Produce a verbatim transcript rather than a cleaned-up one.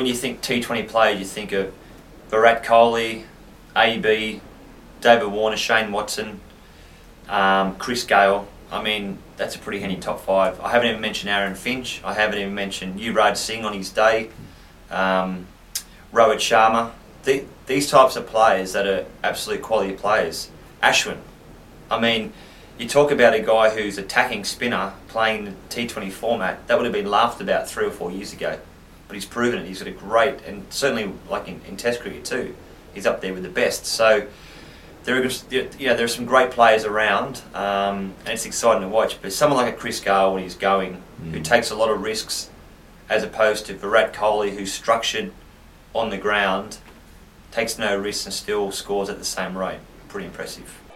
when you think T twenty players, you think of Virat Kohli, A B, David Warner, Shane Watson, um, Chris Gale. I mean, that's a pretty handy top five. I haven't even mentioned Aaron Finch. I haven't even mentioned Yuvraj Singh on his day. Um, Rohit Sharma. The, these types of players that are absolute quality players. Ashwin. I mean, you talk about a guy who's attacking spinner playing the T twenty format, that would have been laughed about three or four years ago. But he's proven it. He's got a great, and certainly like in, in Test cricket too, he's up there with the best. So there are, you know, there are some great players around, um, and it's exciting to watch. But someone like a Chris Gale, when he's going, mm. who takes a lot of risks, as opposed to Virat Kohli, who's structured on the ground, takes no risks and still scores at the same rate. Pretty impressive.